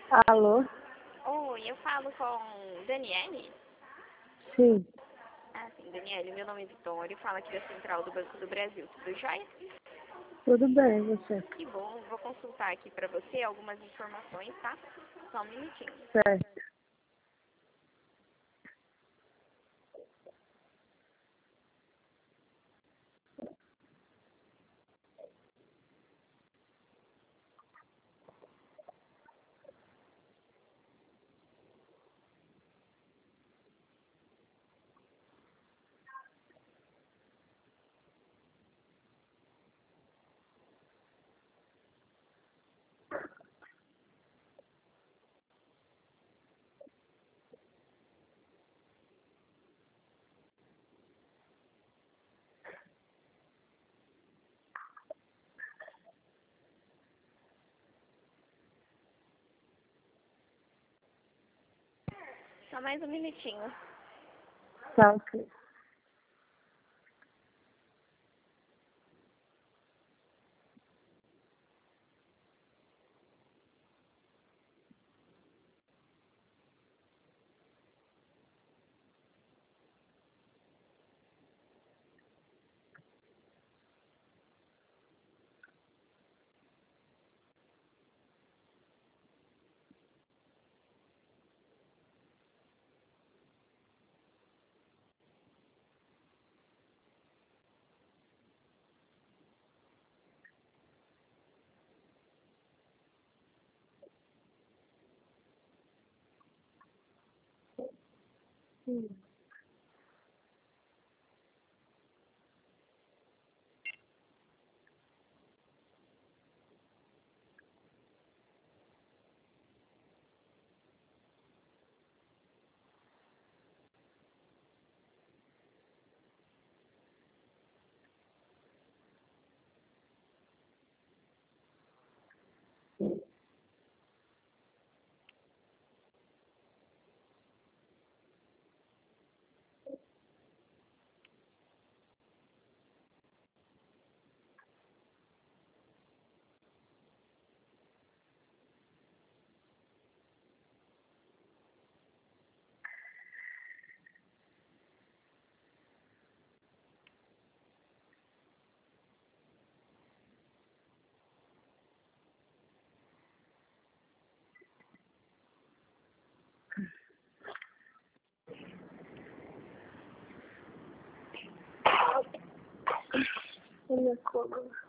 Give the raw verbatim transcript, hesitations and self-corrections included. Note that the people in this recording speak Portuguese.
Alô? Oi, eu falo com Daniele? Sim, Ah, sim, Daniele, meu nome é Vitória, eu falo aqui da Central do Banco do Brasil, tudo jóia? tudo bem, você? Que bom, vou consultar aqui para você algumas informações, tá? Só um minutinho. Certo. Só mais um minutinho. Tá ok. Hum. Minha coluna.